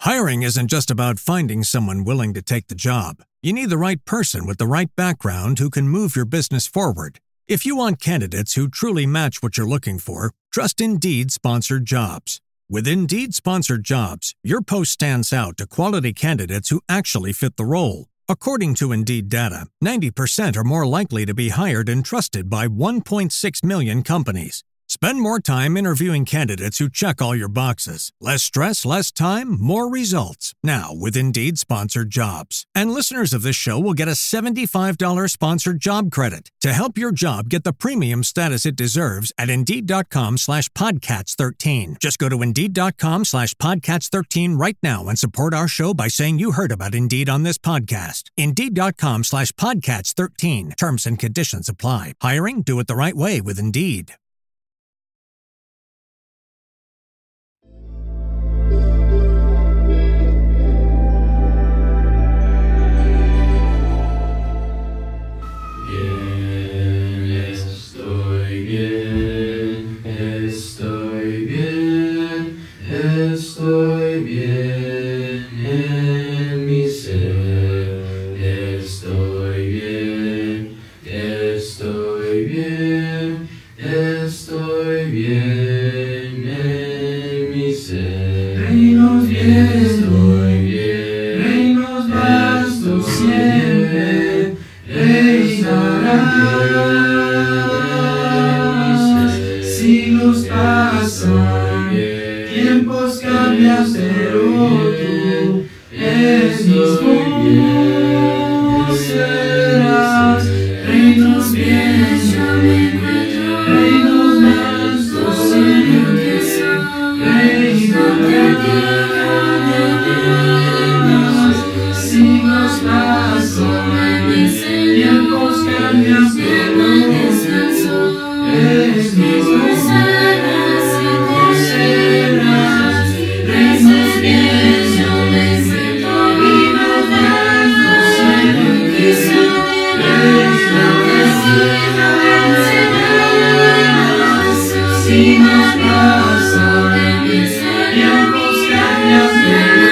Hiring isn't just about finding someone willing to take the job. You need the right person with the right background who can move your business forward. If you want candidates who truly match what you're looking for, trust Indeed-sponsored jobs. With Indeed-sponsored jobs, your post stands out to quality candidates who actually fit the role. According to Indeed data, 90% are more likely to be hired and trusted by 1.6 million companies. Spend more time interviewing candidates who check all your boxes. Less stress, less time, more results. Now with Indeed-sponsored jobs. And listeners of this show will get a $75 sponsored job credit to help your job get the premium status it deserves at Indeed.com/Podcats13. Just go to Indeed.com/Podcats13 right now and support our show by saying you heard about Indeed on this podcast. Indeed.com/Podcats13. Terms and conditions apply. Hiring? Do it the right way with Indeed. Estoy bien en mi ser, estoy bien, estoy bien, estoy bien en mi ser. Reinos bien, estoy bien, reinos vastos siempre, reinarán, siglos pasan, tiempos cambias, pero tú mismo serás. Reinos bien, yo me encuentro, reinos vastos siempre, reinos de reinos, siglos pasan, tiempos cambias, pero mismo serás. Reinos bien, yo me encuentro, reinos vastos siempre, siglos pasan, tiempos cambian, pero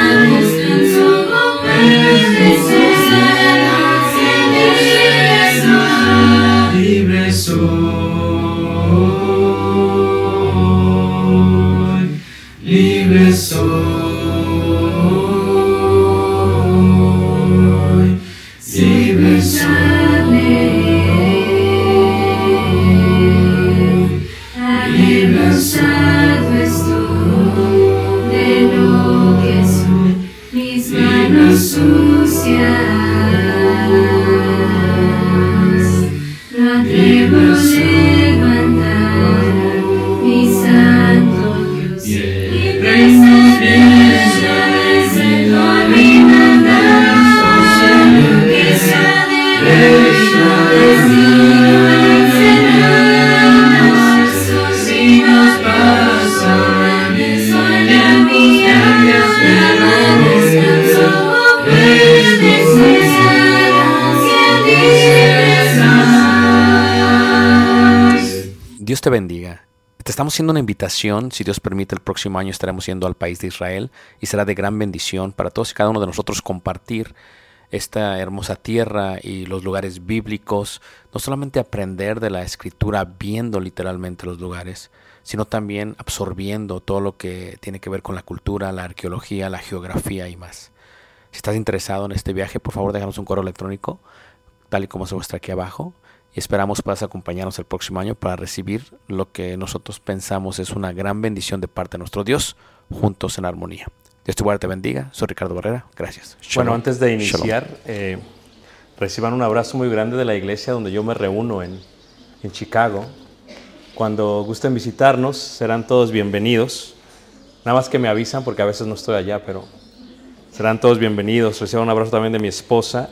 libre soy, libre soy, libre soy, libre Cansado estoy de lo que soy, mis manos sucias. No atrevo a levantar mi santo Dios. reinos bien, yo me encuentro, reinos vastos siempre, siglos pasan, tiempos cambian, pero Dios te bendiga. Te estamos haciendo una invitación. Si Dios permite, el próximo año estaremos yendo al país de Israel y será de gran bendición para todos y cada uno de nosotros compartir esta hermosa tierra y los lugares bíblicos. No solamente aprender de la Escritura viendo literalmente los lugares, sino también absorbiendo todo lo que tiene que ver con la cultura, la arqueología, la geografía y más. Si estás interesado en este viaje, por favor déjanos un correo electrónico, tal y como se muestra aquí abajo. Y esperamos puedas acompañarnos el próximo año para recibir lo que nosotros pensamos es una gran bendición de parte de nuestro Dios, juntos en armonía. Dios te guarde, te bendiga. Soy Ricardo Barrera. Gracias. Shalom. Bueno, antes de iniciar, reciban un abrazo muy grande de la iglesia donde yo me reúno en Chicago. Cuando gusten visitarnos, serán todos bienvenidos. Nada más que me avisan porque a veces no estoy allá, pero serán todos bienvenidos. Reciban un abrazo también de mi esposa,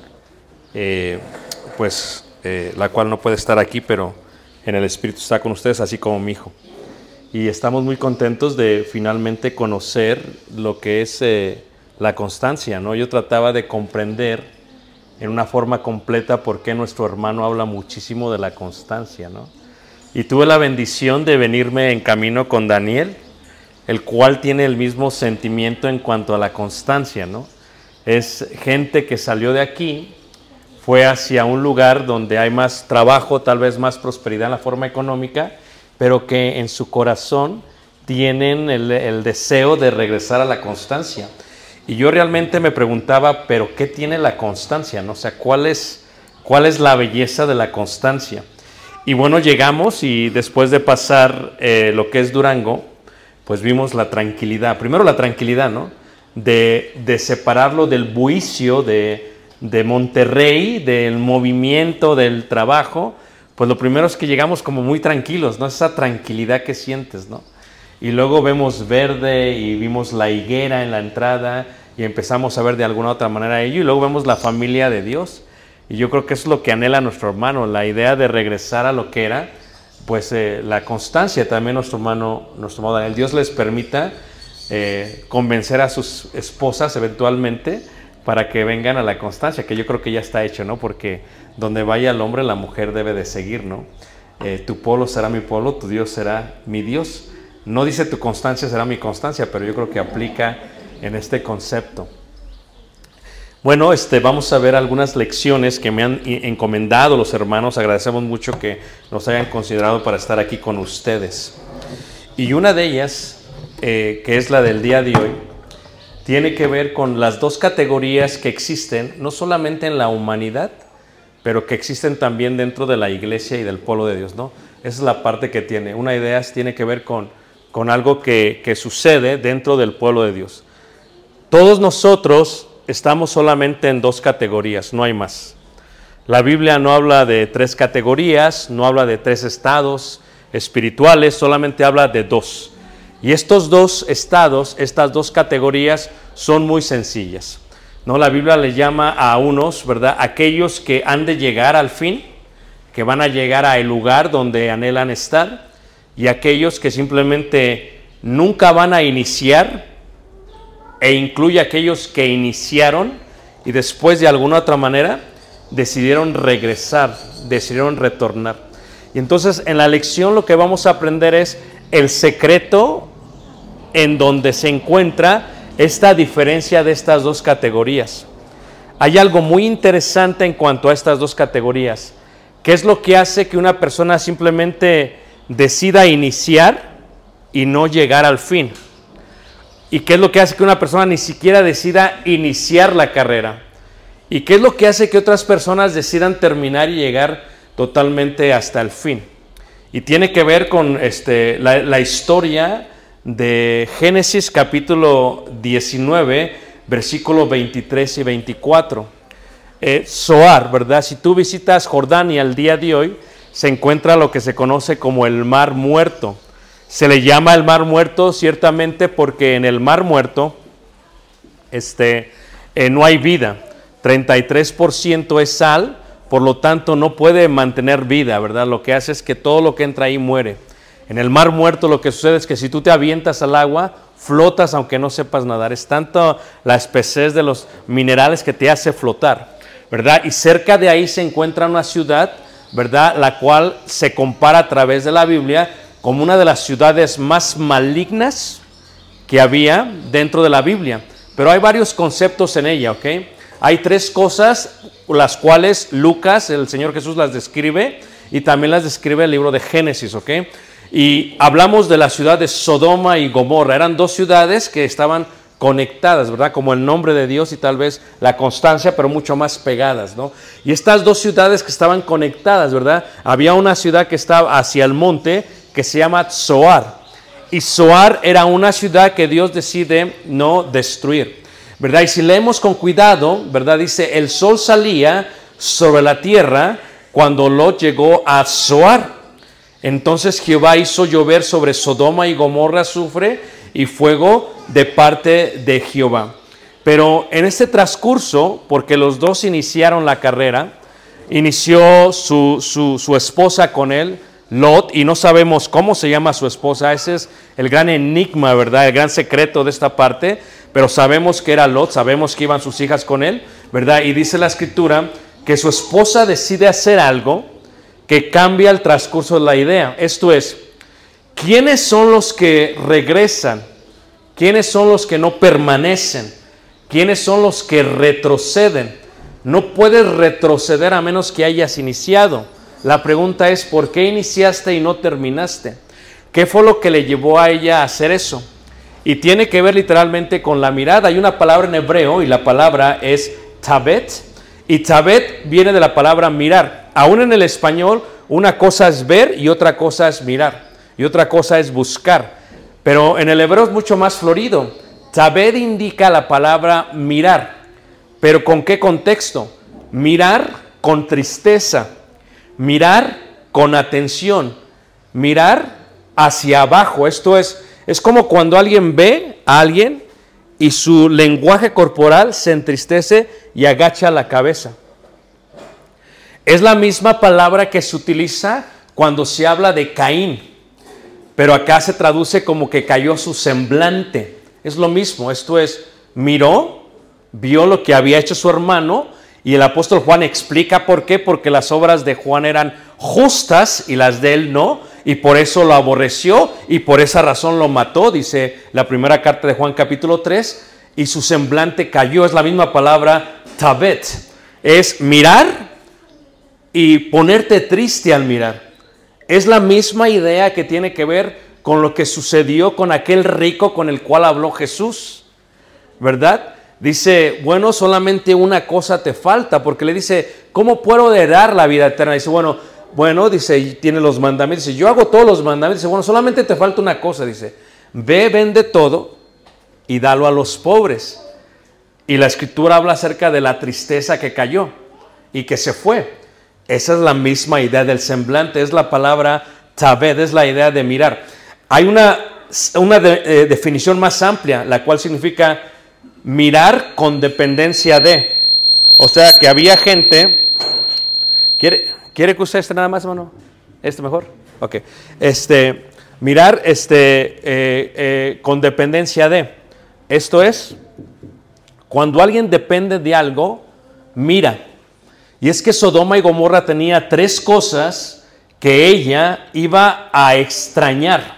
la cual no puede estar aquí, pero en el espíritu está con ustedes, así como mi hijo. Y estamos muy contentos de finalmente conocer lo que es la constancia, ¿no? Yo trataba de comprender en una forma completa por qué nuestro hermano habla muchísimo de la constancia, ¿no? Y tuve la bendición de venirme en camino con Daniel. el cual tiene el mismo sentimiento en cuanto a la constancia, ¿no? Es gente que salió de aquí, fue hacia un lugar donde hay más trabajo, tal vez más prosperidad en la forma económica, pero que en su corazón tienen el deseo de regresar a la constancia. Y yo realmente me preguntaba, ¿pero qué tiene la constancia, no? O sea, ¿cuál es la belleza de la constancia? Y bueno, llegamos y después de pasar lo que es Durango, pues vimos la tranquilidad. Primero la tranquilidad, ¿no? De separarlo del bullicio de Monterrey, del movimiento, del trabajo. Pues lo primero es que llegamos como muy tranquilos, ¿no? Esa tranquilidad que sientes, ¿no? Y luego vemos verde y vimos la higuera en la entrada y empezamos a ver de alguna otra manera ello, y luego vemos la familia de Dios. Y yo creo que eso es lo que anhela nuestro hermano, la idea de regresar a lo que era, pues la constancia también nuestro hermano Daniel. Dios les permita convencer a sus esposas eventualmente para que vengan a la constancia, que yo creo que ya está hecho, ¿no? Porque donde vaya el hombre, la mujer debe de seguir, ¿no? Tu pueblo será mi pueblo, tu Dios será mi Dios. No dice tu constancia será mi constancia, pero yo creo que aplica en este concepto. Bueno, vamos a ver algunas lecciones que me han encomendado los hermanos. Agradecemos mucho que nos hayan considerado para estar aquí con ustedes. Y una de ellas, que es la del día de hoy, tiene que ver con las dos categorías que existen, no solamente en la humanidad, pero que existen también dentro de la iglesia y del pueblo de Dios, ¿no? Esa es la parte que tiene. Una idea tiene que ver con algo que sucede dentro del pueblo de Dios. Todos nosotros estamos solamente en dos categorías, no hay más. La Biblia no habla de tres categorías, no habla de tres estados espirituales, solamente habla de dos. Y estos dos estados, estas dos categorías son muy sencillas, ¿no? La Biblia le llama a unos, ¿verdad?, aquellos que han de llegar al fin, que van a llegar al lugar donde anhelan estar, y aquellos que simplemente nunca van a iniciar, e incluye a aquellos que iniciaron y después de alguna otra manera decidieron regresar, decidieron retornar. Y entonces en la lección lo que vamos a aprender es el secreto en donde se encuentra esta diferencia de estas dos categorías. Hay algo muy interesante en cuanto a estas dos categorías. ¿Qué es lo que hace que una persona simplemente decida iniciar y no llegar al fin? ¿Y qué es lo que hace que una persona ni siquiera decida iniciar la carrera? ¿Y qué es lo que hace que otras personas decidan terminar y llegar totalmente hasta el fin? Y tiene que ver con la historia de Génesis capítulo 19, versículos 23 y 24. Zoar, ¿verdad? Si tú visitas Jordania el día de hoy, se encuentra lo que se conoce como el Mar Muerto. Se le llama el Mar Muerto ciertamente porque en el Mar Muerto no hay vida. 33% es sal, por lo tanto no puede mantener vida, ¿verdad? Lo que hace es que todo lo que entra ahí muere. En el Mar Muerto lo que sucede es que si tú te avientas al agua, flotas aunque no sepas nadar. Es tanto la espesez de los minerales que te hace flotar, ¿verdad? Y cerca de ahí se encuentra una ciudad, ¿verdad?, la cual se compara a través de la Biblia como una de las ciudades más malignas que había dentro de la Biblia. Pero hay varios conceptos en ella, ¿ok? Hay tres cosas las cuales Lucas, el Señor Jesús, las describe y también las describe el libro de Génesis, ¿ok? Y hablamos de la ciudad de Sodoma y Gomorra. Eran dos ciudades que estaban conectadas, ¿verdad? Como el nombre de Dios y tal vez la constancia, pero mucho más pegadas, ¿no? Y estas dos ciudades que estaban conectadas, ¿verdad? Había una ciudad que estaba hacia el monte que se llama Zoar. Y Zoar era una ciudad que Dios decide no destruir, ¿verdad? Y si leemos con cuidado, ¿verdad? Dice, el sol salía sobre la tierra cuando Lot llegó a Zoar. Entonces Jehová hizo llover sobre Sodoma y Gomorra azufre y fuego de parte de Jehová. Pero en este transcurso, porque los dos iniciaron la carrera, inició su esposa con él, Lot, y no sabemos cómo se llama su esposa. Ese es el gran enigma, ¿verdad? El gran secreto de esta parte, pero sabemos que era Lot, sabemos que iban sus hijas con él, ¿verdad? Y dice la escritura que su esposa decide hacer algo que cambia el transcurso de la idea. Esto es, ¿quiénes son los que regresan ¿Quiénes son los que no permanecen? ¿Quiénes son los que retroceden? No puedes retroceder a menos que hayas iniciado. La pregunta es, ¿por qué iniciaste y no terminaste? ¿Qué fue lo que le llevó a ella a hacer eso? Y tiene que ver literalmente con la mirada. Hay una palabra en hebreo y la palabra es tabet. Y tabet viene de la palabra mirar. Aún en el español, una cosa es ver y otra cosa es mirar. Y otra cosa es buscar. Pero en el hebreo es mucho más florido. Tabet indica la palabra mirar. ¿Pero con qué contexto? Mirar con tristeza. Mirar con atención. Mirar hacia abajo. Esto es como cuando alguien ve a alguien y su lenguaje corporal se entristece y agacha la cabeza. Es la misma palabra que se utiliza cuando se habla de Caín, pero acá se traduce como que cayó su semblante. Es lo mismo, esto es, miró, vio lo que había hecho su hermano, y el apóstol Juan explica por qué, porque las obras de Juan eran justas y las de él no, y por eso lo aborreció y por esa razón lo mató, dice la primera carta de Juan capítulo 3, y su semblante cayó. Es la misma palabra tabet, es mirar y ponerte triste al mirar. Es la misma idea que tiene que ver con lo que sucedió con aquel rico con el cual habló Jesús, ¿verdad? Dice, bueno, solamente una cosa te falta, porque le dice, ¿cómo puedo heredar la vida eterna? Dice, bueno, dice, tiene los mandamientos. Dice, yo hago todos los mandamientos. Dice, bueno, solamente te falta una cosa. Dice, ve, vende todo y dalo a los pobres. Y la escritura habla acerca de la tristeza que cayó y que se fue. Esa es la misma idea del semblante, es la palabra tabed, es la idea de mirar. Hay una definición más amplia, la cual significa mirar con dependencia de. O sea, que había gente. ¿Quiere que usted nada más, hermano? ¿Este mejor? Ok. Mirar con dependencia de. Esto es, cuando alguien depende de algo, mira. Y es que Sodoma y Gomorra tenía 3 cosas que ella iba a extrañar.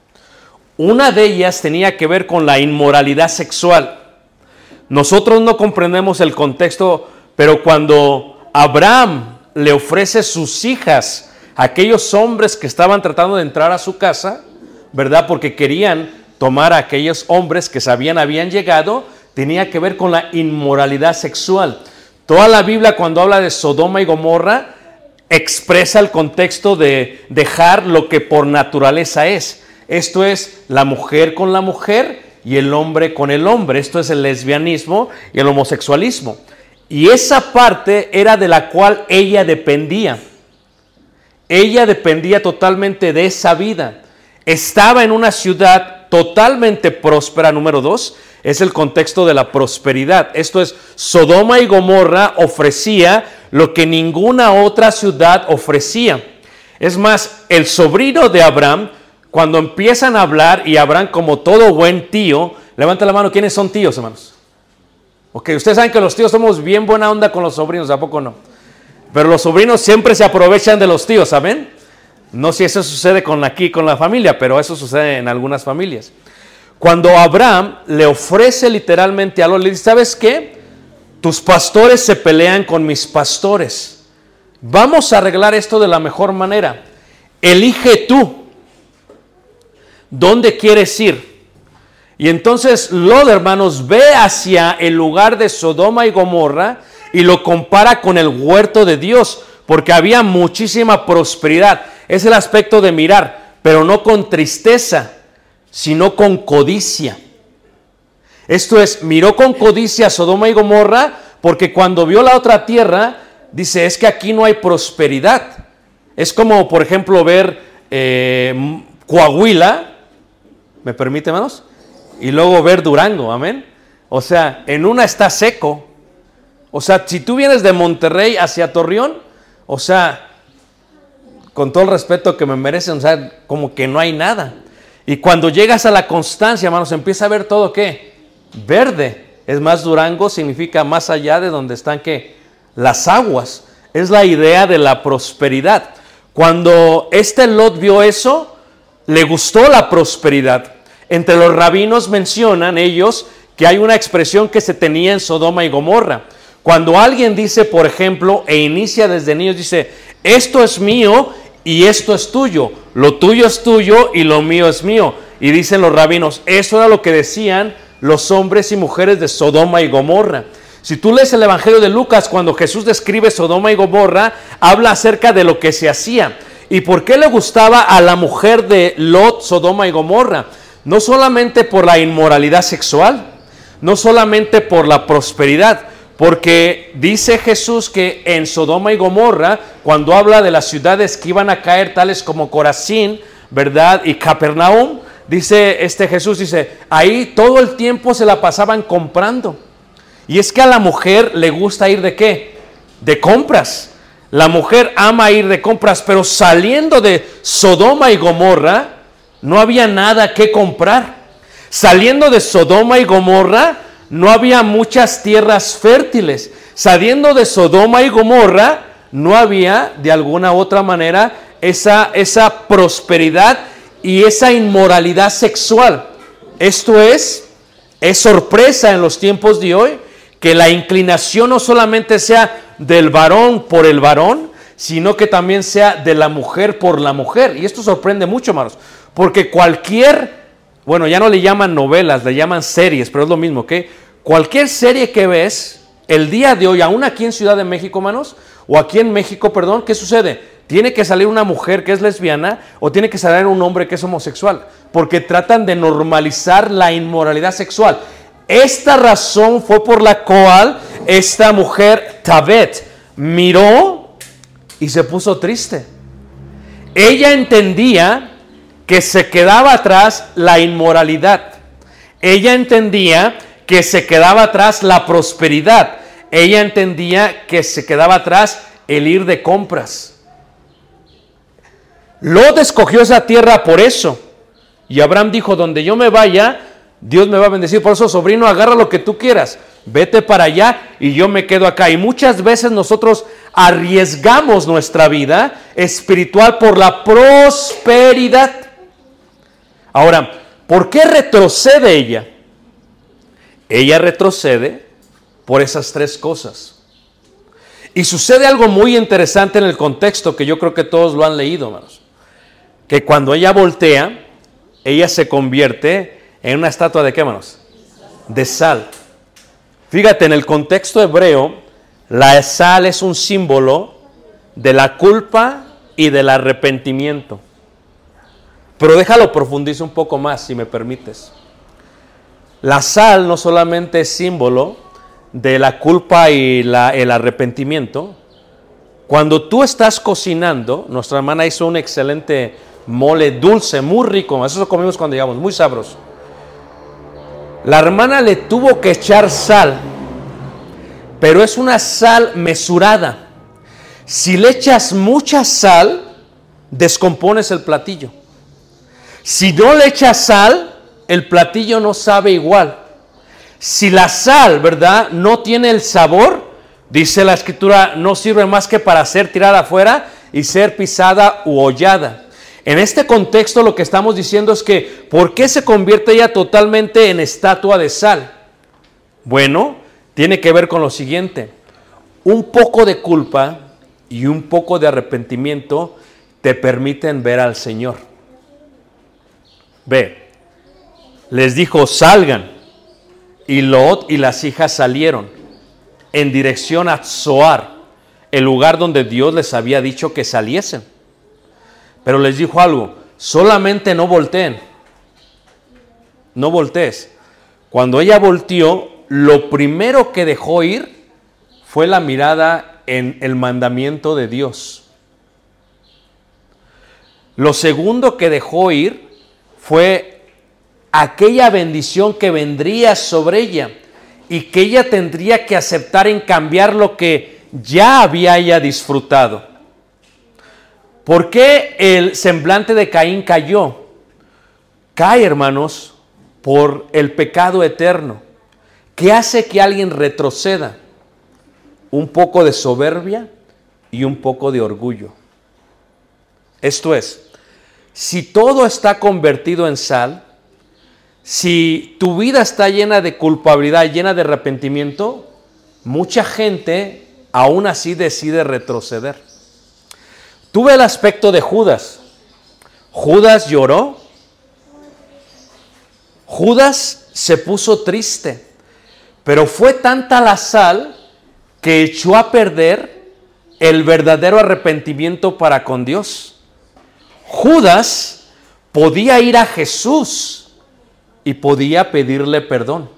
Una de ellas tenía que ver con la inmoralidad sexual. Nosotros no comprendemos el contexto, pero cuando Abraham le ofrece sus hijas a aquellos hombres que estaban tratando de entrar a su casa, ¿verdad? Porque querían tomar a aquellos hombres que habían llegado, tenía que ver con la inmoralidad sexual. Toda la Biblia, cuando habla de Sodoma y Gomorra, expresa el contexto de dejar lo que por naturaleza es. Esto es la mujer con la mujer y el hombre con el hombre. Esto es el lesbianismo y el homosexualismo. Y esa parte era de la cual ella dependía. Ella dependía totalmente de esa vida. Estaba en una ciudad totalmente próspera, número 2. Es el contexto de la prosperidad. Esto es, Sodoma y Gomorra ofrecía lo que ninguna otra ciudad ofrecía. Es más, el sobrino de Abraham, cuando empiezan a hablar, y Abraham, como todo buen tío, levanta la mano. ¿Quiénes son tíos, hermanos? Ok, ustedes saben que los tíos somos bien buena onda con los sobrinos, ¿a poco no? Pero los sobrinos siempre se aprovechan de los tíos, ¿saben? No sé si eso sucede con la familia, pero eso sucede en algunas familias. Cuando Abraham le ofrece literalmente algo, le dice, ¿sabes qué? Tus pastores se pelean con mis pastores. Vamos a arreglar esto de la mejor manera. Elige tú. ¿Dónde quieres ir? Y entonces Lot, hermanos, ve hacia el lugar de Sodoma y Gomorra y lo compara con el huerto de Dios, porque había muchísima prosperidad. Es el aspecto de mirar, pero no con tristeza, sino con codicia. Esto es, miró con codicia a Sodoma y Gomorra, porque cuando vio la otra tierra, dice, es que aquí no hay prosperidad. Es como, por ejemplo, ver Coahuila, ¿me permite, hermanos? Y luego ver Durango, amén. O sea, en una está seco. O sea, si tú vienes de Monterrey hacia Torreón, o sea, con todo el respeto que me merecen, o sea, como que no hay nada. Y cuando llegas a la Constancia, hermanos, empieza a ver todo, ¿qué? Verde. Es más, Durango significa más allá de donde están, ¿qué? Las aguas. Es la idea de la prosperidad. Cuando Lot vio eso, le gustó la prosperidad. Entre los rabinos mencionan ellos que hay una expresión que se tenía en Sodoma y Gomorra. Cuando alguien dice, por ejemplo, e inicia desde niños, dice, esto es mío y esto es tuyo, lo tuyo es tuyo y lo mío es mío. Y dicen los rabinos, eso era lo que decían los hombres y mujeres de Sodoma y Gomorra. Si tú lees el Evangelio de Lucas, cuando Jesús describe Sodoma y Gomorra, habla acerca de lo que se hacía. ¿Y por qué le gustaba a la mujer de Lot Sodoma y Gomorra? No solamente por la inmoralidad sexual, no solamente por la prosperidad, porque dice Jesús que en Sodoma y Gomorra, cuando habla de las ciudades que iban a caer, tales como Corazín, ¿verdad? Y Capernaum, dice Jesús, dice, ahí todo el tiempo se la pasaban comprando. Y es que a la mujer le gusta ir ¿de qué? De compras. La mujer ama ir de compras, pero saliendo de Sodoma y Gomorra, no había nada que comprar. Saliendo de Sodoma y Gomorra, no había muchas tierras fértiles. Saliendo de Sodoma y Gomorra, no había de alguna otra manera esa prosperidad y esa inmoralidad sexual. Esto es sorpresa en los tiempos de hoy, que la inclinación no solamente sea del varón por el varón, sino que también sea de la mujer por la mujer. Y esto sorprende mucho, hermanos, porque bueno, ya no le llaman novelas, le llaman series, pero es lo mismo, ¿ok? Cualquier serie que ves, el día de hoy, aún aquí en Ciudad de México, hermanos, o aquí en México, perdón, ¿qué sucede? Tiene que salir una mujer que es lesbiana o tiene que salir un hombre que es homosexual, porque tratan de normalizar la inmoralidad sexual. Esta razón fue por la cual esta mujer, Tabet, miró y se puso triste. Ella entendía que se quedaba atrás la inmoralidad. Ella entendía que se quedaba atrás la prosperidad. Ella entendía que se quedaba atrás el ir de compras. Lot escogió esa tierra por eso. Y Abraham dijo, donde yo me vaya, Dios me va a bendecir. Por eso, sobrino, agarra lo que tú quieras, vete para allá y yo me quedo acá. Y muchas veces nosotros arriesgamos nuestra vida espiritual por la prosperidad. Ahora, ¿por qué retrocede ella? Ella retrocede por esas tres cosas. Y sucede algo muy interesante en el contexto, que yo creo que todos lo han leído, hermanos. Que cuando ella voltea, ella se convierte en una estatua de ¿qué, hermanos? De sal. Fíjate, en el contexto hebreo, la sal es un símbolo de la culpa y del arrepentimiento. Pero déjalo profundizo un poco más, si me permites. La sal no solamente es símbolo de la culpa y el arrepentimiento. Cuando tú estás cocinando, nuestra hermana hizo un excelente mole dulce, muy rico, eso lo comimos cuando llegamos, muy sabroso. La hermana le tuvo que echar sal, pero es una sal mesurada. Si le echas mucha sal, descompones el platillo. Si no le echas sal, el platillo no sabe igual. Si la sal, ¿verdad?, no tiene el sabor, dice la Escritura, no sirve más que para ser tirada afuera y ser pisada u hollada. En este contexto lo que estamos diciendo es que, ¿por qué se convierte ella totalmente en estatua de sal? Bueno, tiene que ver con lo siguiente. Un poco de culpa y un poco de arrepentimiento te permiten ver al Señor. Ve, les dijo, salgan. Y Lot y las hijas salieron en dirección a Zoar, el lugar donde Dios les había dicho que saliesen. Pero les dijo algo, solamente no volteen. No voltees. Cuando ella volteó, lo primero que dejó ir fue la mirada en el mandamiento de Dios. Lo segundo que dejó ir fue aquella bendición que vendría sobre ella y que ella tendría que aceptar en cambiar lo que ya había ella disfrutado. ¿Por qué el semblante de Caín cayó? Cae, hermanos, por el pecado eterno. ¿Qué hace que alguien retroceda? Un poco de soberbia y un poco de orgullo. Esto es, si todo está convertido en sal, si tu vida está llena de culpabilidad, llena de arrepentimiento, mucha gente aún así decide retroceder. Tuve el aspecto de Judas. Judas lloró. Judas se puso triste. Pero fue tanta la sal que echó a perder el verdadero arrepentimiento para con Dios. Judas podía ir a Jesús y podía pedirle perdón.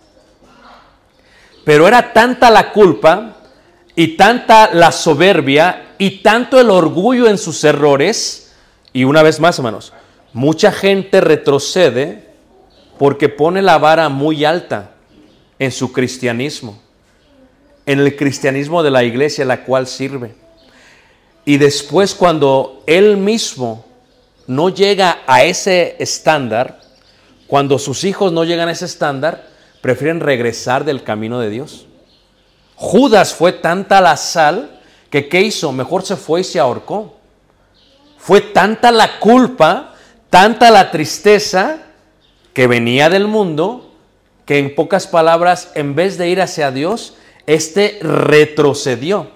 Pero era tanta la culpa y tanta la soberbia y tanto el orgullo en sus errores. Y una vez más, hermanos, mucha gente retrocede porque pone la vara muy alta en su cristianismo, en el cristianismo de la iglesia a la cual sirve. Y después, cuando él mismo no llega a ese estándar, cuando sus hijos no llegan a ese estándar, prefieren regresar del camino de Dios. Judas fue tanta la sal que ¿qué hizo? Mejor se fue y se ahorcó. Fue tanta la culpa, tanta la tristeza que venía del mundo, que en pocas palabras, en vez de ir hacia Dios, retrocedió.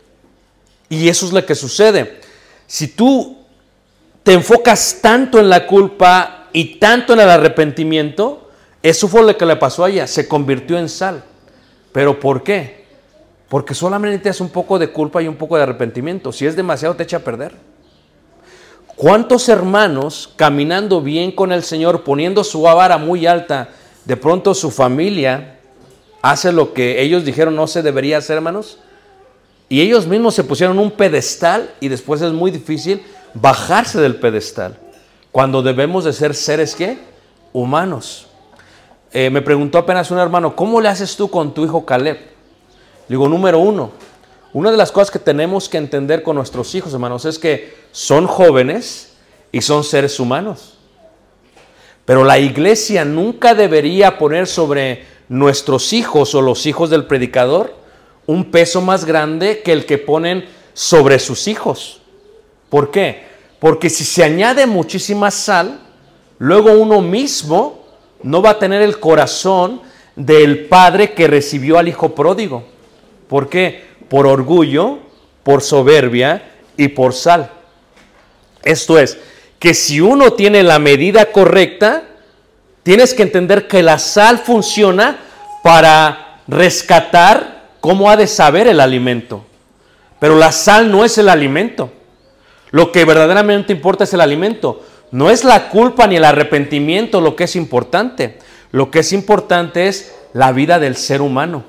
Y eso es lo que sucede. Si tú te enfocas tanto en la culpa y tanto en el arrepentimiento, eso fue lo que le pasó a ella, se convirtió en sal. ¿Pero por qué? Porque solamente es un poco de culpa y un poco de arrepentimiento. Si es demasiado, te echa a perder. ¿Cuántos hermanos caminando bien con el Señor, poniendo su vara muy alta, de pronto su familia hace lo que ellos dijeron no se debería hacer, hermanos? Y ellos mismos se pusieron un pedestal y después es muy difícil bajarse del pedestal. Cuando debemos de ser seres, ¿qué? Humanos. Me preguntó apenas un hermano, ¿cómo le haces tú con tu hijo Caleb? Le digo, número uno, una de las cosas que tenemos que entender con nuestros hijos, hermanos, es que son jóvenes y son seres humanos. Pero la iglesia nunca debería poner sobre nuestros hijos o los hijos del predicador un peso más grande que el que ponen sobre sus hijos. ¿Por qué? Porque si se añade muchísima sal, luego uno mismo no va a tener el corazón del padre que recibió al hijo pródigo. ¿Por qué? Por orgullo, por soberbia y por sal. Esto es, que si uno tiene la medida correcta, tienes que entender que la sal funciona para rescatar cómo ha de saber el alimento. Pero la sal no es el alimento. Lo que verdaderamente importa es el alimento. No es la culpa ni el arrepentimiento lo que es importante. Lo que es importante es la vida del ser humano.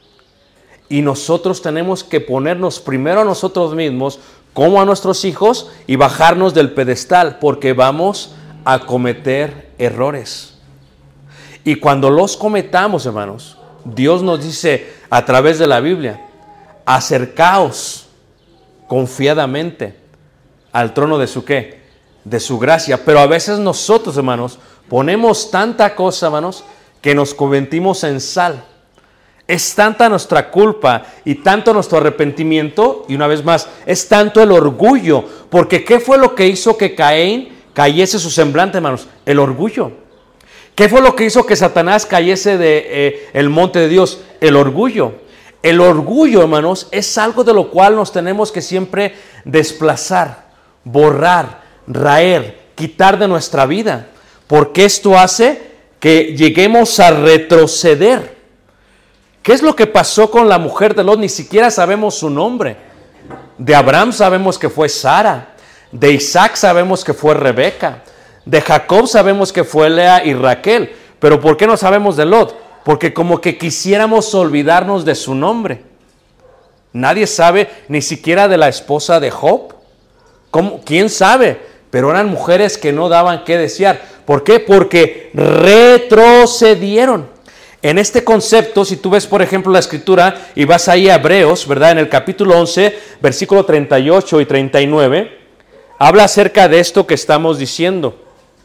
Y nosotros tenemos que ponernos primero a nosotros mismos, como a nuestros hijos, y bajarnos del pedestal, porque vamos a cometer errores. Y cuando los cometamos, hermanos, Dios nos dice a través de la Biblia, acercaos confiadamente al trono de su ¿qué? De su gracia. Pero a veces nosotros, hermanos, ponemos tanta cosa, hermanos, que nos convertimos en sal. Es tanta nuestra culpa y tanto nuestro arrepentimiento, y una vez más, es tanto el orgullo, porque ¿qué fue lo que hizo que Caín cayese su semblante, hermanos? El orgullo. ¿Qué fue lo que hizo que Satanás cayese el monte de Dios? El orgullo. El orgullo, hermanos, es algo de lo cual nos tenemos que siempre desplazar, borrar, raer, quitar de nuestra vida, porque esto hace que lleguemos a retroceder. ¿Qué es lo que pasó con la mujer de Lot? Ni siquiera sabemos su nombre. De Abraham sabemos que fue Sara. De Isaac sabemos que fue Rebeca. De Jacob sabemos que fue Lea y Raquel. Pero ¿por qué no sabemos de Lot? Porque como que quisiéramos olvidarnos de su nombre. Nadie sabe ni siquiera de la esposa de Job. ¿Quién sabe? Pero eran mujeres que no daban qué desear. ¿Por qué? Porque retrocedieron. En este concepto, si tú ves, por ejemplo, la escritura y vas ahí a Hebreos, ¿verdad? En el capítulo 11, versículo 38 y 39, habla acerca de esto que estamos diciendo.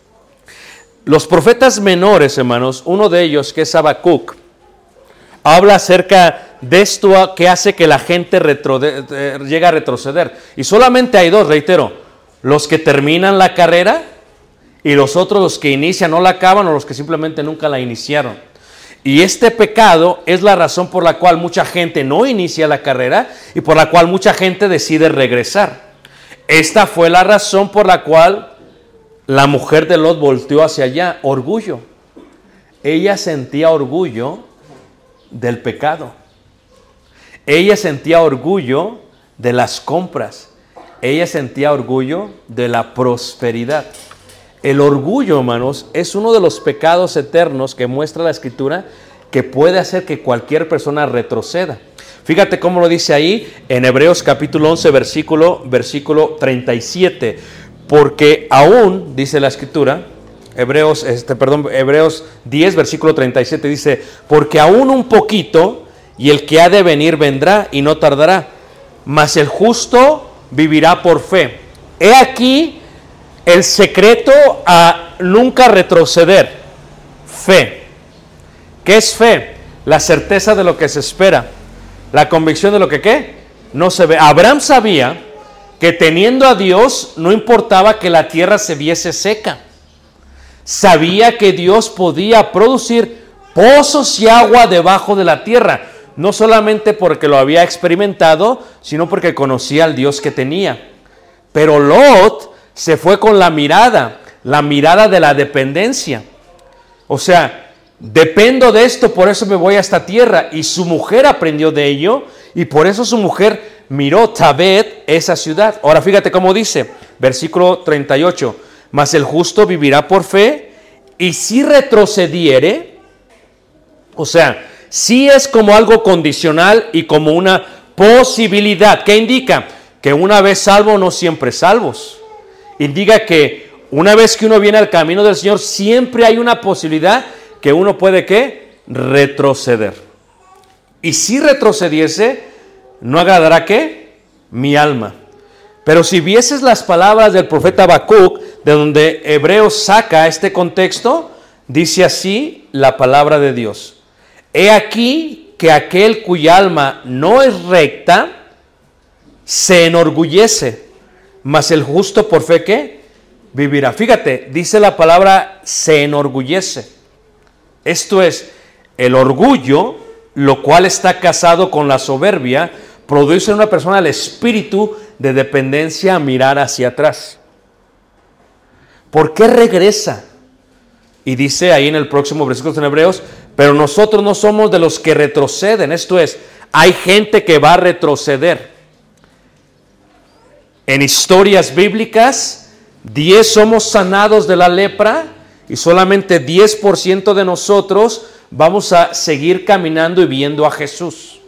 Los profetas menores, hermanos, uno de ellos, que es Habacuc, habla acerca de esto que hace que la gente llegue a retroceder. Y solamente hay dos, reitero, los que terminan la carrera y los otros, los que inician, no la acaban, o los que simplemente nunca la iniciaron. Y este pecado es la razón por la cual mucha gente no inicia la carrera y por la cual mucha gente decide regresar. Esta fue la razón por la cual la mujer de Lot volteó hacia allá, orgullo. Ella sentía orgullo del pecado. Ella sentía orgullo de las compras. Ella sentía orgullo de la prosperidad. El orgullo, hermanos, es uno de los pecados eternos que muestra la Escritura que puede hacer que cualquier persona retroceda. Fíjate cómo lo dice ahí en Hebreos capítulo 11, versículo 37. Porque aún, dice la Escritura, Hebreos 10, versículo 37, dice, porque aún un poquito, y el que ha de venir vendrá y no tardará, mas el justo vivirá por fe. He aquí el secreto a nunca retroceder. Fe. ¿Qué es fe? La certeza de lo que se espera. La convicción de lo que ¿qué? No se ve. Abraham sabía que teniendo a Dios no importaba que la tierra se viese seca. Sabía que Dios podía producir pozos y agua debajo de la tierra. No solamente porque lo había experimentado, sino porque conocía al Dios que tenía. Pero Lot se fue con la mirada de la dependencia. O sea, dependo de esto, por eso me voy a esta tierra. Y su mujer aprendió de ello, y por eso su mujer miró Tabet, esa ciudad. Ahora fíjate cómo dice, versículo 38, mas el justo vivirá por fe, y si retrocediere, o sea, si es como algo condicional y como una posibilidad. ¿Qué indica? Que una vez salvo, no siempre salvos. Indica que una vez que uno viene al camino del Señor, siempre hay una posibilidad que uno puede ¿qué? Retroceder. Y si retrocediese, no agradará ¿qué? Mi alma. Pero si vieses las palabras del profeta Habacuc, de donde Hebreos saca este contexto, dice así la palabra de Dios. He aquí que aquel cuya alma no es recta, se enorgullece, mas el justo por fe ¿qué? Vivirá. Fíjate, dice la palabra se enorgullece. Esto es, el orgullo, lo cual está casado con la soberbia, produce en una persona el espíritu de dependencia a mirar hacia atrás. ¿Por qué regresa? Y dice ahí en el próximo versículo de Hebreos, pero nosotros no somos de los que retroceden. Esto es, hay gente que va a retroceder. En historias bíblicas, 10 somos sanados de la lepra y solamente 10% de nosotros vamos a seguir caminando y viendo a Jesús.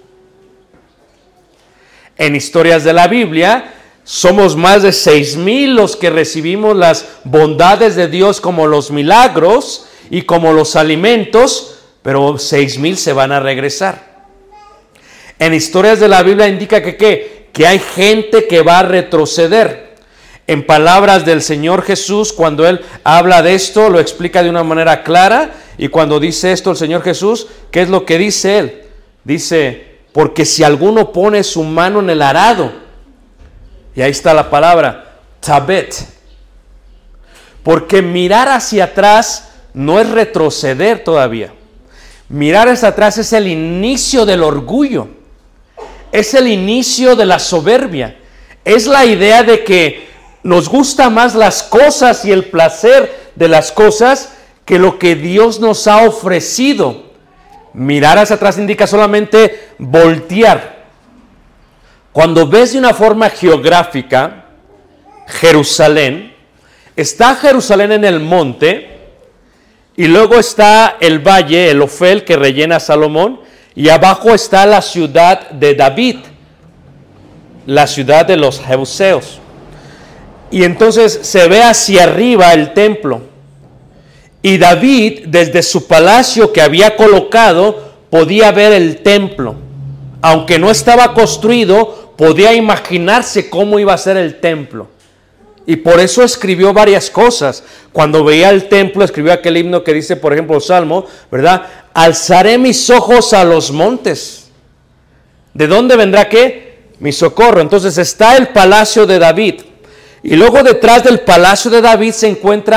En historias de la Biblia, somos más de 6,000 los que recibimos las bondades de Dios como los milagros y como los alimentos, pero 6,000 se van a regresar. En historias de la Biblia indica que hay gente que va a retroceder. En palabras del Señor Jesús, cuando Él habla de esto, lo explica de una manera clara. Y cuando dice esto el Señor Jesús, ¿qué es lo que dice Él? Dice, porque si alguno pone su mano en el arado, y ahí está la palabra, tabet. Porque mirar hacia atrás no es retroceder todavía. Mirar hacia atrás es el inicio del orgullo. Es el inicio de la soberbia. Es la idea de que nos gusta más las cosas y el placer de las cosas que lo que Dios nos ha ofrecido. Mirar hacia atrás indica solamente voltear. Cuando ves de una forma geográfica Jerusalén, está Jerusalén en el monte y luego está el valle, el Ofel que rellena Salomón, y abajo está la ciudad de David, la ciudad de los Jebuseos. Y entonces se ve hacia arriba el templo. Y David, desde su palacio que había colocado, podía ver el templo. Aunque no estaba construido, podía imaginarse cómo iba a ser el templo. Y por eso escribió varias cosas. Cuando veía el templo, escribió aquel himno que dice, por ejemplo, el Salmo, ¿verdad? Alzaré mis ojos a los montes. ¿De dónde vendrá qué? Mi socorro. Entonces está el palacio de David. Y luego detrás del palacio de David se encuentra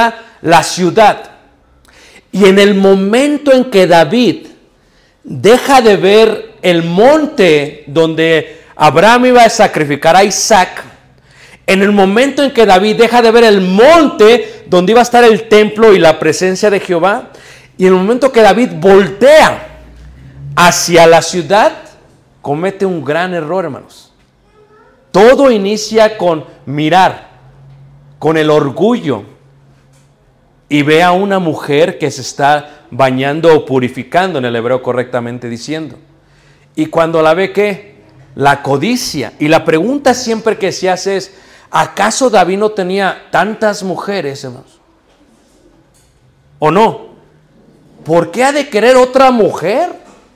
la ciudad. Y en el momento en que David deja de ver el monte donde Abraham iba a sacrificar a Isaac, en el momento en que David deja de ver el monte donde iba a estar el templo y la presencia de Jehová, y en el momento que David voltea hacia la ciudad, comete un gran error, hermanos. Todo inicia con mirar, con el orgullo, y ve a una mujer que se está bañando o purificando, en el hebreo correctamente diciendo. Y cuando la ve, ¿qué? La codicia. Y la pregunta siempre que se hace es, ¿acaso David no tenía tantas mujeres, hermanos? ¿O no? ¿Por qué ha de querer otra mujer?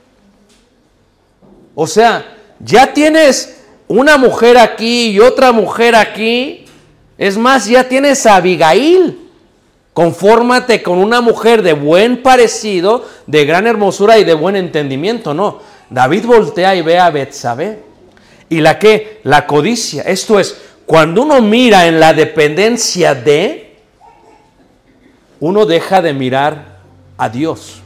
O sea, ya tienes una mujer aquí y otra mujer aquí. Es más, ya tienes a Abigail. Confórmate con una mujer de buen parecido, de gran hermosura y de buen entendimiento. No, David voltea y ve a Betsabé. ¿Y la qué? La codicia. Esto es, cuando uno mira en la dependencia de, uno deja de mirar a Dios.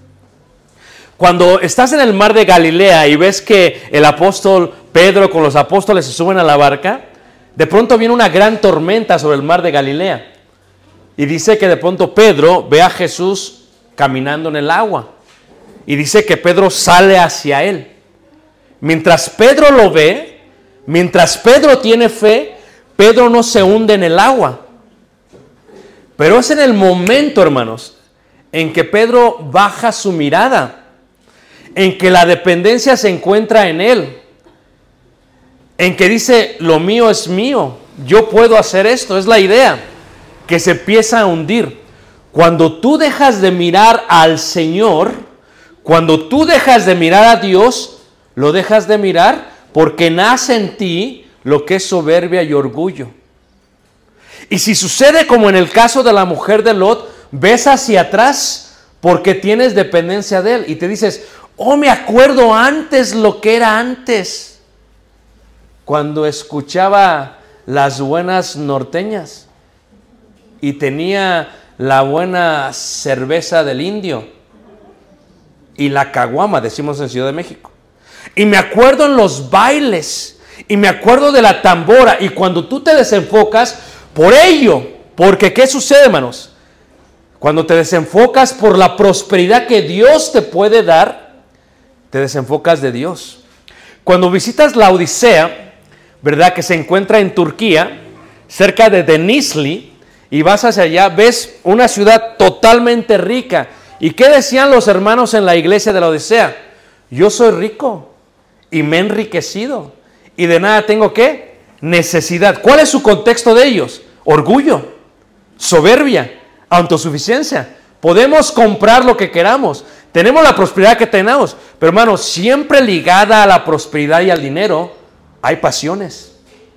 Cuando estás en el mar de Galilea y ves que el apóstol Pedro con los apóstoles se suben a la barca, de pronto viene una gran tormenta sobre el mar de Galilea. Y dice que de pronto Pedro ve a Jesús caminando en el agua. Y dice que Pedro sale hacia él. Mientras Pedro lo ve, mientras Pedro tiene fe, Pedro no se hunde en el agua. Pero es en el momento, hermanos, en que Pedro baja su mirada, en que la dependencia se encuentra en él, en que dice, lo mío es mío, yo puedo hacer esto, es la idea, que se empieza a hundir. Cuando tú dejas de mirar al Señor, cuando tú dejas de mirar a Dios, lo dejas de mirar porque nace en ti lo que es soberbia y orgullo. Y si sucede como en el caso de la mujer de Lot, ves hacia atrás porque tienes dependencia de él y te dices, oh, me acuerdo antes lo que era antes, cuando escuchaba las buenas norteñas y tenía la buena cerveza del indio y la caguama, decimos en Ciudad de México. Y me acuerdo en los bailes, y me acuerdo de la tambora, y cuando tú te desenfocas por ello, porque ¿qué sucede, hermanos? Cuando te desenfocas por la prosperidad que Dios te puede dar, te desenfocas de Dios. Cuando visitas la Odisea, ¿verdad? Que se encuentra en Turquía, cerca de Denizli, y vas hacia allá, ves una ciudad totalmente rica. ¿Y qué decían los hermanos en la iglesia de la Odisea? Yo soy rico y me he enriquecido y de nada tengo ¿qué? Necesidad. ¿Cuál es su contexto de ellos? Orgullo, soberbia, autosuficiencia. Podemos comprar lo que queramos, tenemos la prosperidad que tenemos, pero hermanos, siempre ligada a la prosperidad y al dinero hay pasiones,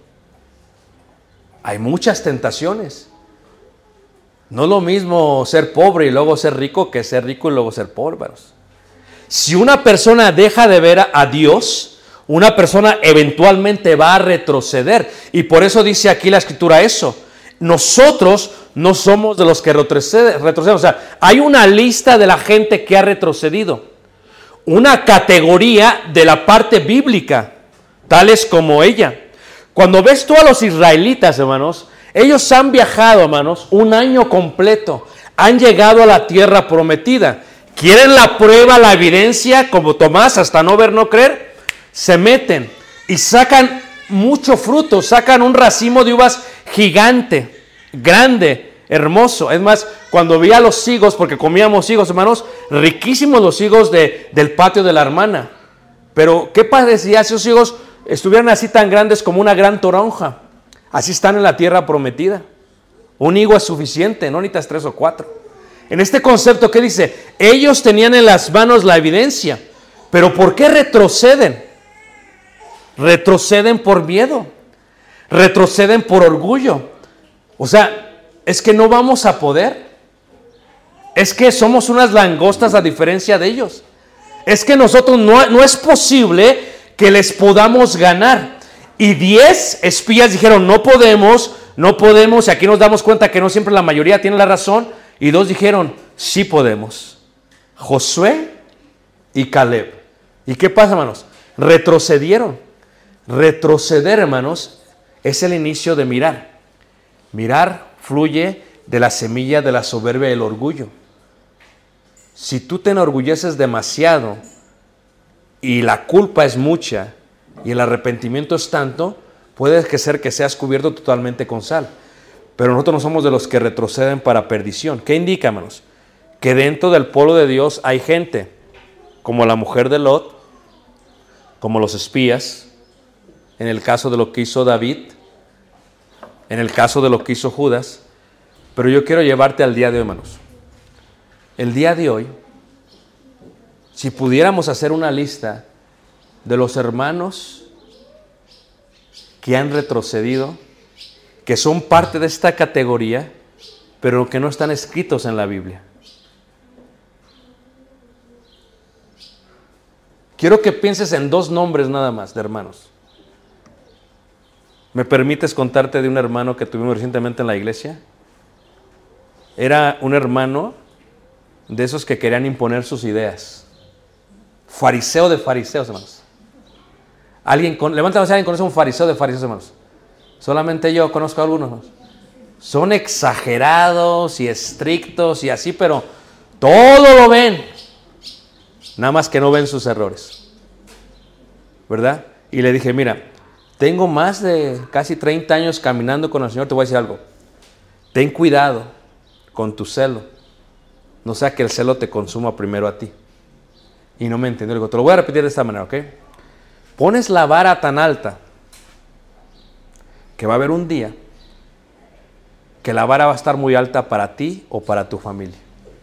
hay muchas tentaciones. No es lo mismo ser pobre y luego ser rico que ser rico y luego ser pobre, hermanos. Si una persona deja de ver a Dios, una persona eventualmente va a retroceder. Y por eso dice aquí la Escritura eso. Nosotros no somos de los que retroceden. O sea, hay una lista de la gente que ha retrocedido. Una categoría de la parte bíblica, tales como ella. Cuando ves tú a los israelitas, hermanos, ellos han viajado, hermanos, un año completo. Han llegado a la tierra prometida. Quieren la prueba, la evidencia, como Tomás, hasta no ver, no creer. Se meten y sacan mucho fruto. Sacan un racimo de uvas gigante, grande, hermoso. Es más, cuando vi a los higos, porque comíamos higos, hermanos, riquísimos los higos del patio de la hermana. Pero, ¿qué parecía si esos higos estuvieran así tan grandes como una gran toronja? Así están en la tierra prometida. Un higo es suficiente, no necesitas 3 o 4. En este concepto, ¿qué dice? Ellos tenían en las manos la evidencia. Pero ¿por qué retroceden? Retroceden por miedo. Retroceden por orgullo. O sea, es que no vamos a poder. Es que somos unas langostas a diferencia de ellos. Es que nosotros no es posible que les podamos ganar. Y 10 espías dijeron, no podemos, no podemos, y aquí nos damos cuenta que no siempre la mayoría tiene la razón, y dos dijeron, sí podemos. Josué y Caleb. ¿Y qué pasa, hermanos? Retrocedieron. Retroceder, hermanos, es el inicio de mirar. Mirar fluye de la semilla de la soberbia y el orgullo. Si tú te enorgulleces demasiado y la culpa es mucha y el arrepentimiento es tanto, puede ser que seas cubierto totalmente con sal. Pero nosotros no somos de los que retroceden para perdición. ¿Qué indica, hermanos? Que dentro del pueblo de Dios hay gente, como la mujer de Lot, como los espías, en el caso de lo que hizo David, en el caso de lo que hizo Judas. Pero yo quiero llevarte al día de hoy, hermanos. El día de hoy, si pudiéramos hacer una lista de los hermanos que han retrocedido, que son parte de esta categoría, pero que no están escritos en la Biblia. Quiero que pienses en dos nombres nada más de hermanos. ¿Me permites contarte de un hermano que tuvimos recientemente en la iglesia? Era un hermano de esos que querían imponer sus ideas. Fariseo de fariseos, hermanos. Levanta la mano si alguien conoce a un fariseo de fariseos, hermanos. Solamente yo conozco a algunos, hermanos. Son exagerados y estrictos y así, pero todo lo ven. Nada más que no ven sus errores. ¿Verdad? Y le dije, mira, tengo más de casi 30 años caminando con el Señor, te voy a decir algo. Ten cuidado con tu celo. No sea que el celo te consuma primero a ti. Y no me entendió. Le digo, te lo voy a repetir de esta manera, ¿ok? Pones la vara tan alta que va a haber un día que la vara va a estar muy alta para ti o para tu familia.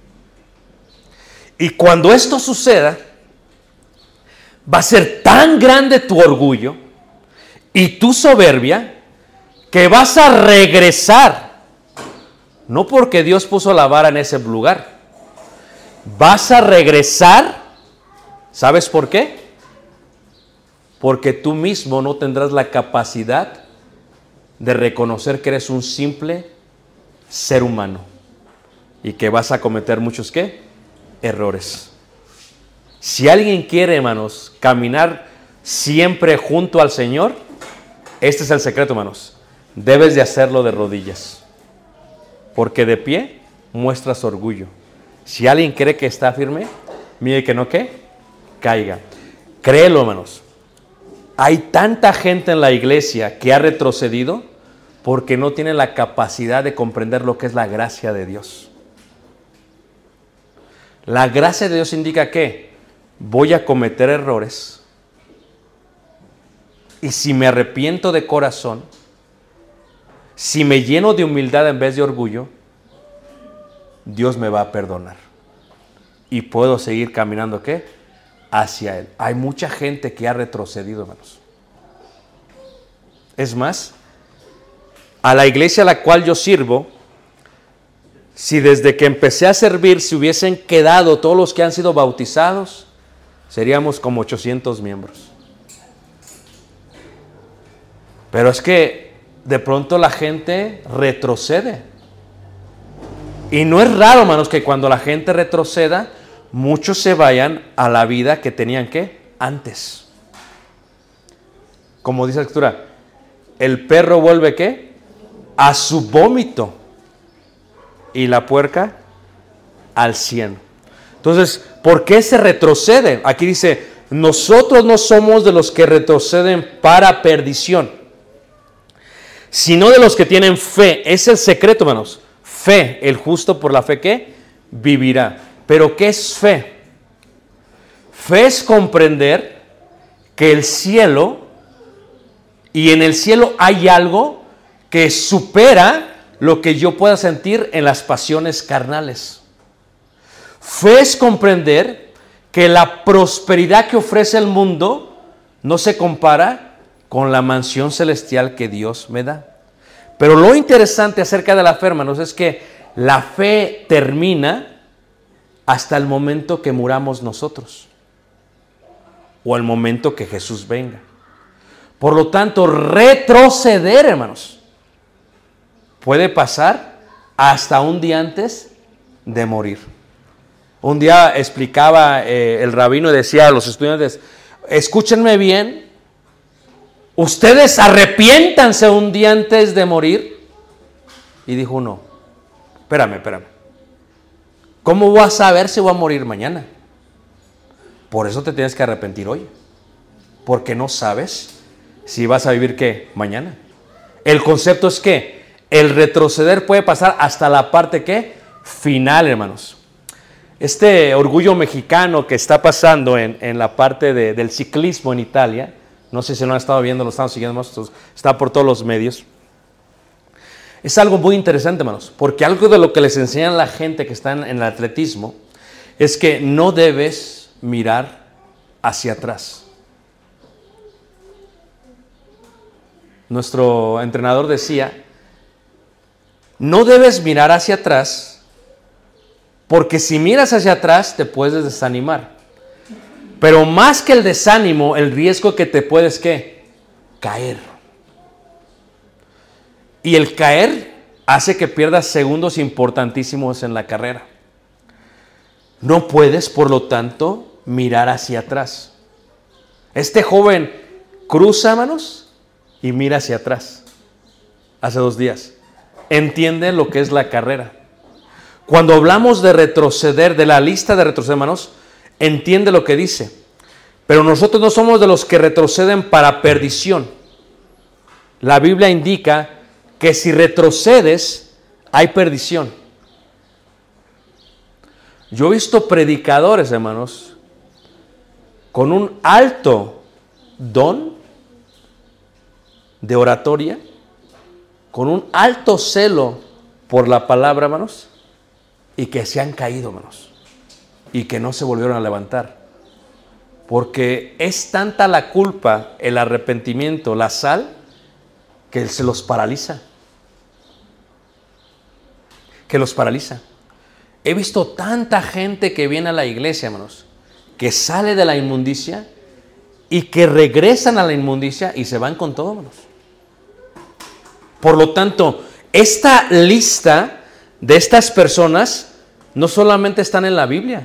Y cuando esto suceda, va a ser tan grande tu orgullo y tu soberbia que vas a regresar. No porque Dios puso la vara en ese lugar. Vas a regresar. ¿Sabes por qué? Porque tú mismo no tendrás la capacidad de reconocer que eres un simple ser humano y que vas a cometer muchos ¿qué? Errores. Si alguien quiere, hermanos, caminar siempre junto al Señor, este es el secreto, hermanos. Debes de hacerlo de rodillas, porque de pie muestras orgullo. Si alguien cree que está firme, mire que no ¿qué? Caiga. Créelo, hermanos. Hay tanta gente en la iglesia que ha retrocedido porque no tiene la capacidad de comprender lo que es la gracia de Dios. La gracia de Dios indica que voy a cometer errores y si me arrepiento de corazón, si me lleno de humildad en vez de orgullo, Dios me va a perdonar y puedo seguir caminando ¿qué? Hacia Él. Hay mucha gente que ha retrocedido, hermanos. Es más, a la iglesia a la cual yo sirvo, si desde que empecé a servir se hubiesen quedado todos los que han sido bautizados, seríamos como 800 miembros. Pero es que de pronto la gente retrocede. Y no es raro, hermanos, que cuando la gente retroceda, muchos se vayan a la vida que tenían ¿qué? Antes. Como dice la Escritura, el perro vuelve ¿qué? A su vómito y la puerca al cieno. Entonces, ¿por qué se retrocede? Aquí dice, nosotros no somos de los que retroceden para perdición, sino de los que tienen fe. Es el secreto, hermanos. Fe, el justo por la fe ¿qué? Vivirá. ¿Pero qué es fe? Fe es comprender que el cielo, y en el cielo hay algo que supera lo que yo pueda sentir en las pasiones carnales. Fe es comprender que la prosperidad que ofrece el mundo no se compara con la mansión celestial que Dios me da. Pero lo interesante acerca de la fe, hermanos, es que la fe termina hasta el momento que muramos nosotros o el momento que Jesús venga. Por lo tanto, retroceder, hermanos, puede pasar hasta un día antes de morir. Un día explicaba el rabino y decía a los estudiantes, escúchenme bien, ustedes arrepiéntanse un día antes de morir. Y dijo uno, espérame. ¿Cómo voy a saber si voy a morir mañana? Por eso te tienes que arrepentir hoy. Porque no sabes si vas a vivir ¿qué? Mañana. El concepto es que el retroceder puede pasar hasta la parte ¿qué? Final, hermanos. Este orgullo mexicano que está pasando en la parte del ciclismo en Italia, no sé si lo han estado viendo, lo estamos siguiendo, está por todos los medios. Es algo muy interesante, hermanos, porque algo de lo que les enseñan a la gente que está en el atletismo es que no debes mirar hacia atrás. Nuestro entrenador decía, no debes mirar hacia atrás, porque si miras hacia atrás te puedes desanimar. Pero más que el desánimo, el riesgo que te puedes ¿qué? Caer. Y el caer hace que pierdas segundos importantísimos en la carrera. No puedes, por lo tanto, mirar hacia atrás. Este joven cruza, hermanos, y mira hacia atrás. Hace 2 días. Entiende lo que es la carrera. Cuando hablamos de retroceder, de la lista de retroceder, hermanos, entiende lo que dice. Pero nosotros no somos de los que retroceden para perdición. La Biblia indica que si retrocedes, hay perdición. Yo he visto predicadores, hermanos, con un alto don de oratoria, con un alto celo por la palabra, hermanos, y que se han caído, hermanos, y que no se volvieron a levantar. Porque es tanta la culpa, el arrepentimiento, la sal, que se los paraliza. He visto tanta gente que viene a la iglesia, hermanos, que sale de la inmundicia y que regresan a la inmundicia y se van con todo, hermanos. Por lo tanto, esta lista de estas personas no solamente están en la Biblia.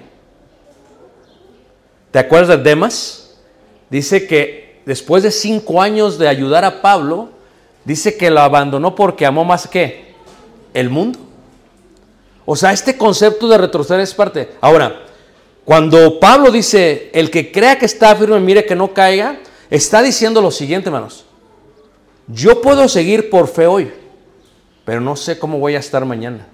¿Te acuerdas de Demas? Dice que después de 5 años de ayudar a Pablo, dice que lo abandonó porque amó más que el mundo. O sea, este concepto de retroceder es parte. Ahora, cuando Pablo dice, el que crea que está firme, mire que no caiga, está diciendo lo siguiente, hermanos. Yo puedo seguir por fe hoy, pero no sé cómo voy a estar mañana.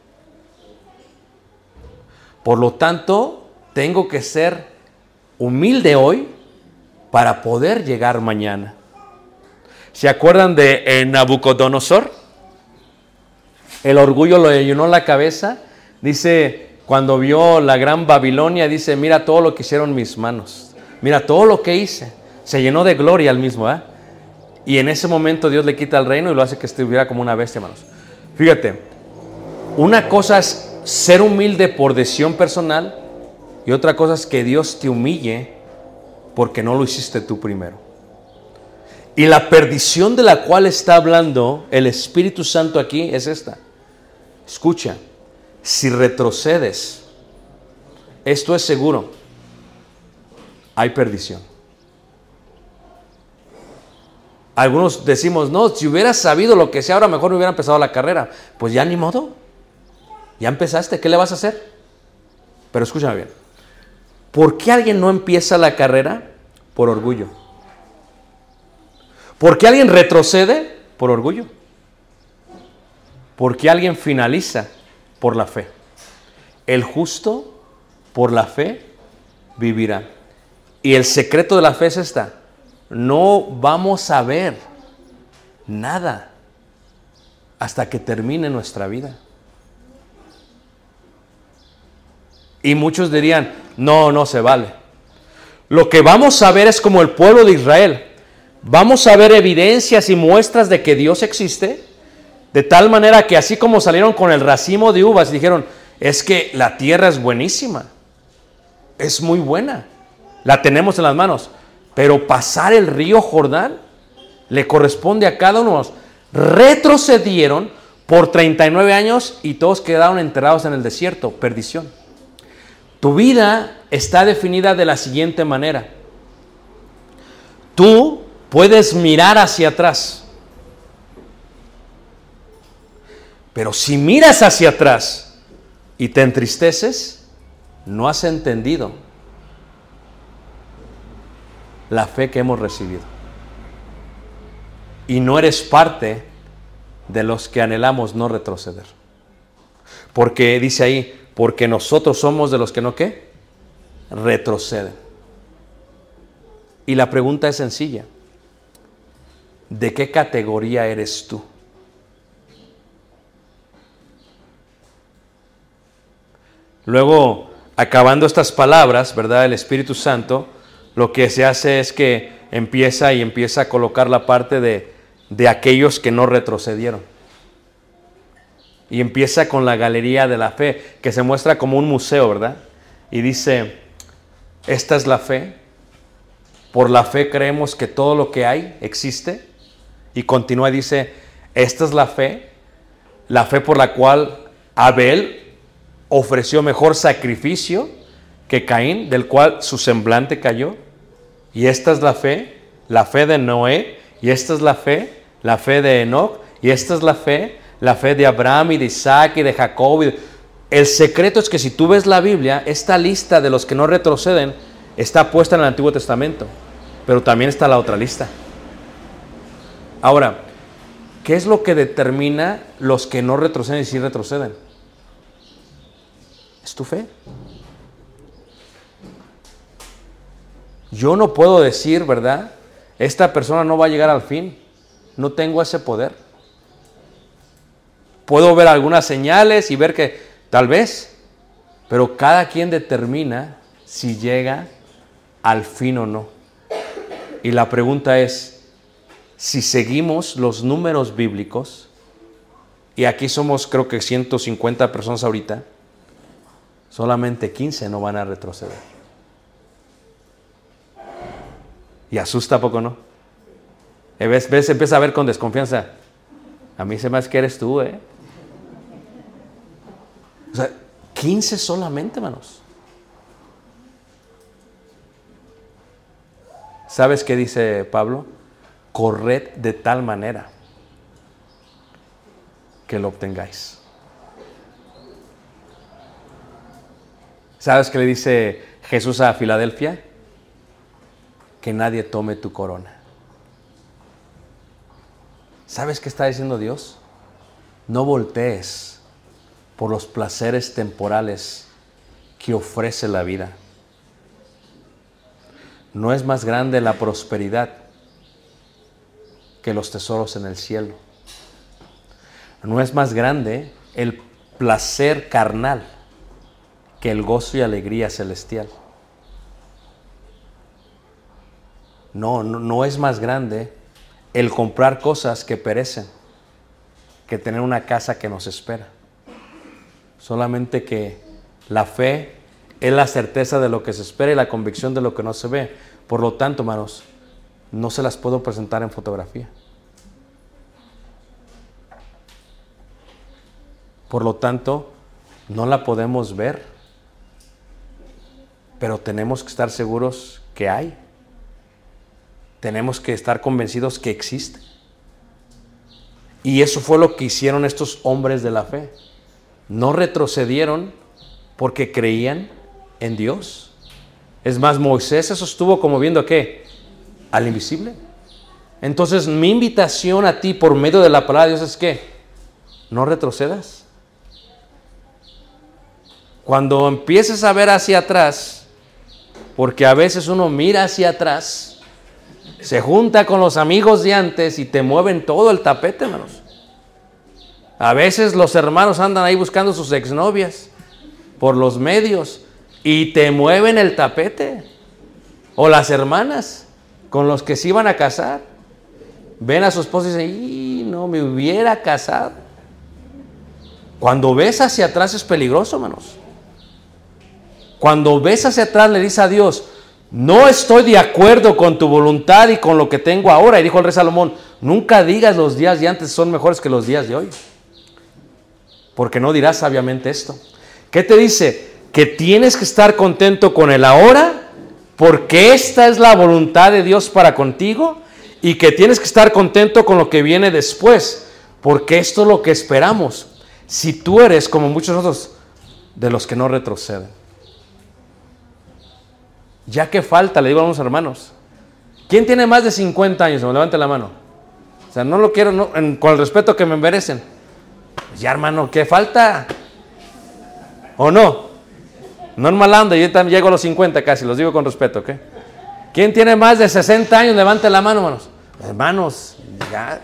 Por lo tanto, tengo que ser humilde hoy para poder llegar mañana. ¿Se acuerdan de Nabucodonosor? El orgullo le llenó la cabeza. Dice, cuando vio la gran Babilonia, dice, mira todo lo que hicieron mis manos. Mira todo lo que hice. Se llenó de gloria al mismo, ¿eh? Y en ese momento Dios le quita el reino y lo hace que estuviera como una bestia, hermanos. Fíjate, una cosa es ser humilde por decisión personal y otra cosa es que Dios te humille porque no lo hiciste tú primero. Y la perdición de la cual está hablando el Espíritu Santo aquí es esta. Escucha, si retrocedes, esto es seguro, hay perdición. Algunos decimos, no, si hubieras sabido lo que sea, ahora mejor no hubiera empezado la carrera. Pues ya ni modo, ya empezaste, ¿qué le vas a hacer? Pero escúchame bien, ¿por qué alguien no empieza la carrera? Por orgullo. ¿Por qué alguien retrocede? Por orgullo. ¿Por qué alguien finaliza? Por la fe. El justo, por la fe, vivirá. Y el secreto de la fe es esta. No vamos a ver nada hasta que termine nuestra vida. Y muchos dirían, no se vale. Lo que vamos a ver es como el pueblo de Israel. Vamos a ver evidencias y muestras de que Dios existe, de tal manera que así como salieron con el racimo de uvas y dijeron, es que la tierra es buenísima, es muy buena, la tenemos en las manos, pero pasar el río Jordán le corresponde a cada uno. Retrocedieron por 39 años y todos quedaron enterrados en el desierto, perdición. Tu vida está definida de la siguiente manera. Tú puedes mirar hacia atrás, pero si miras hacia atrás y te entristeces, no has entendido la fe que hemos recibido. Y no eres parte de los que anhelamos no retroceder. Porque dice ahí, porque nosotros somos de los que no, ¿qué? Retroceden. Y la pregunta es sencilla. ¿De qué categoría eres tú? Luego, acabando estas palabras, ¿verdad? El Espíritu Santo, lo que se hace es que empieza a colocar la parte de aquellos que no retrocedieron. Y empieza con la galería de la fe, que se muestra como un museo, ¿verdad? Y dice, esta es la fe. Por la fe creemos que todo lo que hay existe. Y continúa y dice, esta es la fe por la cual Abel ofreció mejor sacrificio que Caín, del cual su semblante cayó. Y esta es la fe de Noé. Y esta es la fe de Enoc. Y esta es la fe de Abraham y de Isaac y de Jacob. El secreto es que si tú ves la Biblia, esta lista de los que no retroceden está puesta en el Antiguo Testamento, pero también está la otra lista. Ahora, ¿qué es lo que determina los que no retroceden y sí retroceden? Es tu fe. Yo no puedo decir, ¿verdad? Esta persona no va a llegar al fin. No tengo ese poder. Puedo ver algunas señales y ver que tal vez, pero cada quien determina si llega al fin o no. Y la pregunta es, si seguimos los números bíblicos, y aquí somos creo que 150 personas ahorita, solamente 15 no van a retroceder. Y asusta, ¿a poco no? ¿Ves? Empieza a ver con desconfianza. A mí se me hace que eres tú, ¿eh? O sea, 15 solamente, hermanos. ¿Sabes qué dice Pablo? Corred de tal manera que lo obtengáis. ¿Sabes qué le dice Jesús a Filadelfia? Que nadie tome tu corona. ¿Sabes qué está diciendo Dios? No voltees por los placeres temporales que ofrece la vida. No es más grande la prosperidad que los tesoros en el cielo. No es más grande el placer carnal que el gozo y alegría celestial. No es más grande el comprar cosas que perecen que tener una casa que nos espera. Solamente que la fe es la certeza de lo que se espera y la convicción de lo que no se ve. Por lo tanto, hermanos, no se las puedo presentar en fotografía. Por lo tanto, no la podemos ver, pero tenemos que estar seguros que hay. Tenemos que estar convencidos que existe. Y eso fue lo que hicieron estos hombres de la fe. No retrocedieron porque creían en Dios. Es más, Moisés se sostuvo como viendo ¿qué? Al invisible. Entonces, mi invitación a ti por medio de la palabra de Dios es que no retrocedas. Cuando empieces a ver hacia atrás, porque a veces uno mira hacia atrás, se junta con los amigos de antes y te mueven todo el tapete, hermanos. A veces los hermanos andan ahí buscando sus exnovias por los medios y te mueven el tapete. O las hermanas con los que se iban a casar. Ven a su esposa y dicen, no me hubiera casado. Cuando ves hacia atrás es peligroso, hermanos. Cuando ves hacia atrás le dices a Dios, no estoy de acuerdo con tu voluntad y con lo que tengo ahora. Y dijo el rey Salomón, nunca digas los días de antes son mejores que los días de hoy. porque no dirás sabiamente esto. ¿Qué te dice? Que tienes que estar contento con el ahora, porque esta es la voluntad de Dios para contigo, y que tienes que estar contento con lo que viene después, porque esto es lo que esperamos. Si tú eres, como muchos otros, de los que no retroceden. Ya que falta, le digo a unos hermanos, ¿quién tiene más de 50 años? Me levante la mano. O sea, no lo quiero, no, con el respeto que me merecen. Ya, hermano, ¿qué falta? ¿O no? No en mal onda, yo también llego a los 50 casi, los digo con respeto, ¿ok? ¿Quién tiene más de 60 años? Levante la mano, hermanos. Hermanos, ya.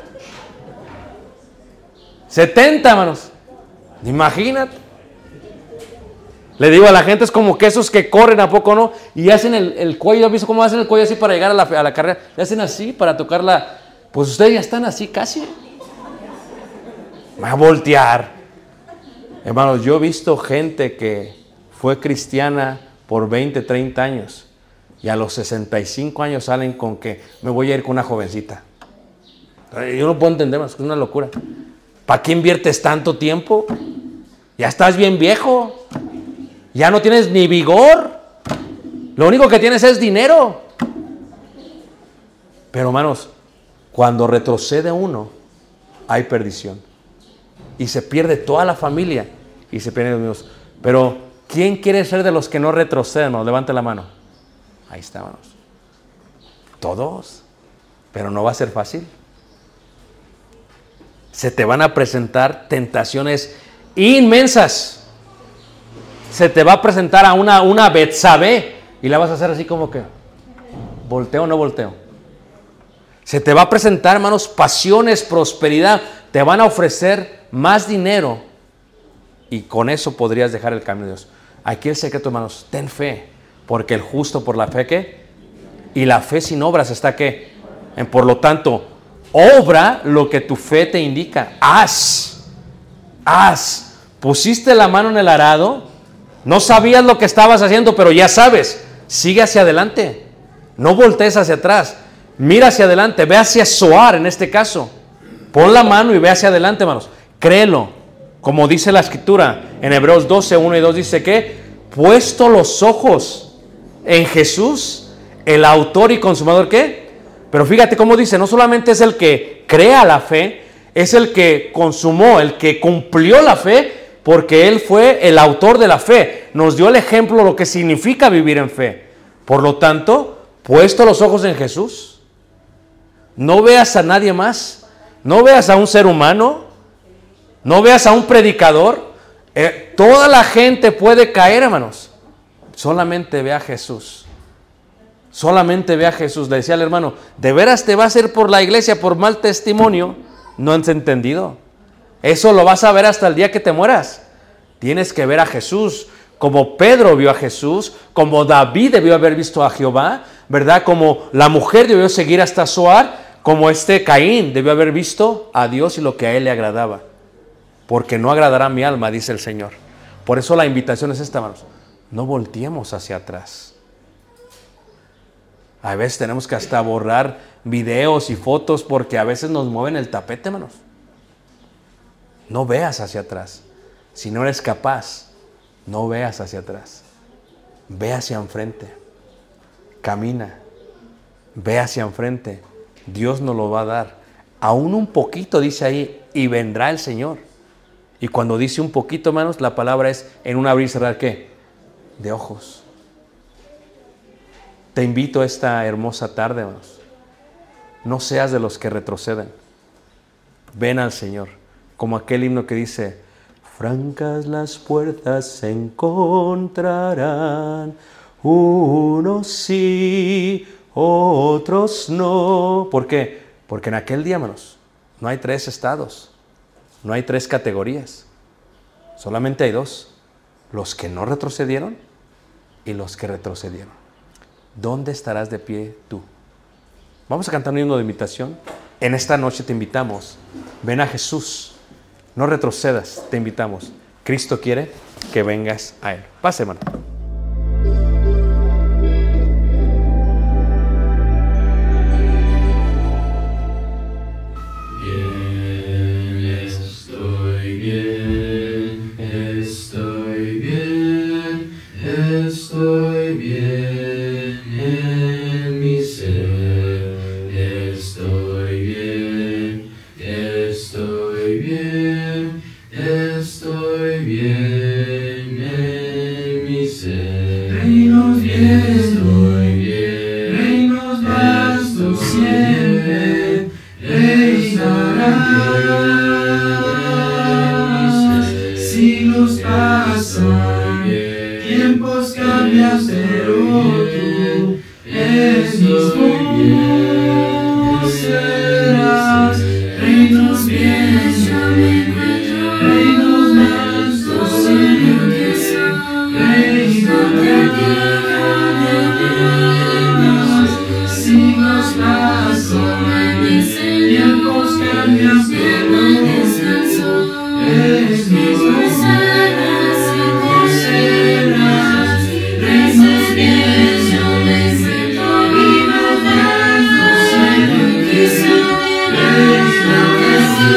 70, hermanos. Imagínate. Le digo a la gente, es como que esos que corren, ¿a poco no? Y hacen el cuello, ¿has visto cómo hacen el cuello así para llegar a la carrera? Le hacen así para tocarla. Pues ustedes ya están así casi. Va a voltear. Hermanos, yo he visto gente que fue cristiana por 20, 30 años y a los 65 años salen con que me voy a ir con una jovencita. Yo no puedo entender más, es una locura. ¿Para qué inviertes tanto tiempo? Ya estás bien viejo. Ya no tienes ni vigor. Lo único que tienes es dinero. Pero hermanos, cuando retrocede uno, hay perdición. Y se pierde toda la familia. Y se pierden los niños. Pero, ¿quién quiere ser de los que no retroceden? No, levante la mano. Ahí está, hermanos. Todos. Pero no va a ser fácil. Se te van a presentar tentaciones inmensas. Se te va a presentar a una Betsabé y la vas a hacer así como que, ¿volteo o no volteo? Se te va a presentar, hermanos, pasiones, prosperidad. Te van a ofrecer más dinero y con eso podrías dejar el camino de Dios. Aquí el secreto, hermanos, ten fe, porque el justo por la fe, ¿qué? Y la fe sin obras está, ¿qué? Por lo tanto, obra lo que tu fe te indica. Haz. Pusiste la mano en el arado. No sabías lo que estabas haciendo, pero ya sabes. Sigue hacia adelante. No voltees hacia atrás. Mira hacia adelante. Ve hacia Zoar en este caso. Pon la mano y ve hacia adelante, hermanos. Créelo. Como dice la Escritura en Hebreos 12, 1 y 2 dice que puesto los ojos en Jesús, el autor y consumador, ¿qué? Pero fíjate cómo dice, no solamente es el que crea la fe, es el que consumó, el que cumplió la fe, porque Él fue el autor de la fe. Nos dio el ejemplo de lo que significa vivir en fe. Por lo tanto, puesto los ojos en Jesús, no veas a nadie más, no veas a un ser humano, no veas a un predicador. Toda la gente puede caer, hermanos. Solamente ve a Jesús. Solamente ve a Jesús. Le decía al hermano, ¿de veras te va a hacer por la iglesia por mal testimonio? No has entendido. Eso lo vas a ver hasta el día que te mueras. Tienes que ver a Jesús, como Pedro vio a Jesús, como David debió haber visto a Jehová, ¿verdad? Como la mujer debió seguir hasta Zoar, como Caín debió haber visto a Dios y lo que a él le agradaba. Porque no agradará mi alma, dice el Señor. Por eso la invitación es esta, hermanos. No volteemos hacia atrás. A veces tenemos que hasta borrar videos y fotos porque a veces nos mueven el tapete, hermanos. No veas hacia atrás. Si no eres capaz, no veas hacia atrás. Ve hacia enfrente. Camina. Ve hacia enfrente. Dios nos lo va a dar. Aún un poquito, dice ahí, y vendrá el Señor. Y cuando dice un poquito, hermanos, la palabra es en un abrir y cerrar, ¿qué? De ojos. Te invito esta hermosa tarde, hermanos. No seas de los que retroceden. Ven al Señor. Como aquel himno que dice, francas las puertas se encontrarán, unos sí, otros no. ¿Por qué? Porque en aquel día, hermanos, no hay 3 estados, no hay 3 categorías, solamente hay 2, los que no retrocedieron y los que retrocedieron. ¿Dónde estarás de pie tú? Vamos a cantar un himno de invitación. En esta noche te invitamos, ven a Jesús. No retrocedas, te invitamos. Cristo quiere que vengas a Él. Pase, hermano. Bien, estoy bien. siempre reinarás. Siglos pasan, tiempos cambian, pero tú eres mismo serás. Reinos vienes, yo me encuentro, reinos vastos en el que soy, reino de reinas. Siglos pasan, tiempos cambian, pero descanso, eres mismo serás. Reinos vienes, yo me encuentro, reinos vastos en el que soy, reino de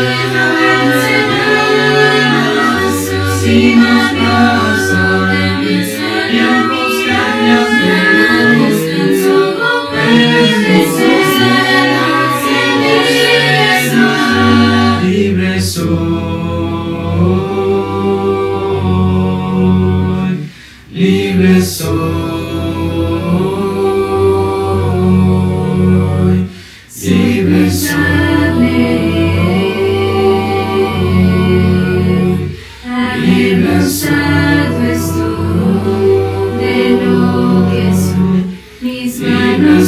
reinas. Siglos pasan, tiempos cambian, pero descanso, eres mismo serás. Libre soy, libre soy, libre soy, Avergonzado estoy de lo que soy, mis manos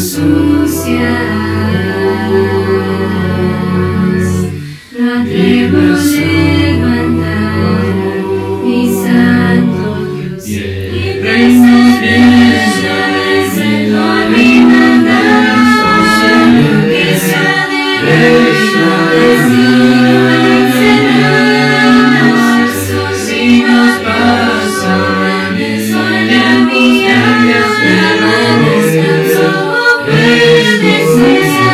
sucias. No atrevo a levantar mi santo Dios. reinos vienes, yo me encuentro, reinos vastos en el que soy, reino de reinas. Siglos pasan, tiempos cambian, pero descanso, eres mismo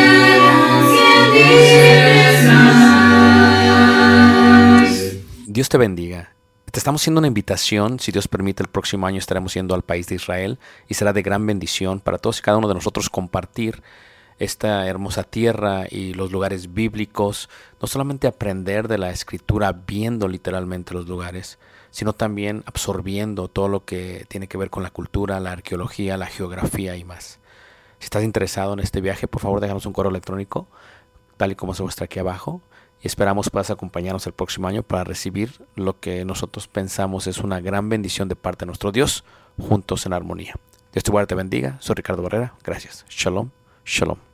serás. Dios te bendiga. Te estamos haciendo una invitación. Si Dios permite, el próximo año estaremos yendo al país de Israel y será de gran bendición para todos y cada uno de nosotros compartir esta hermosa tierra y los lugares bíblicos. No solamente aprender de la escritura viendo literalmente los lugares, sino también absorbiendo todo lo que tiene que ver con la cultura, la arqueología, la geografía y más. Si estás interesado en este viaje, por favor déjanos un correo electrónico, tal y como se muestra aquí abajo. Y esperamos puedas acompañarnos el próximo año para recibir lo que nosotros pensamos es una gran bendición de parte de nuestro Dios, juntos en armonía. Dios te guarde, te bendiga. Soy Ricardo Barrera. Gracias. Shalom. Shalom.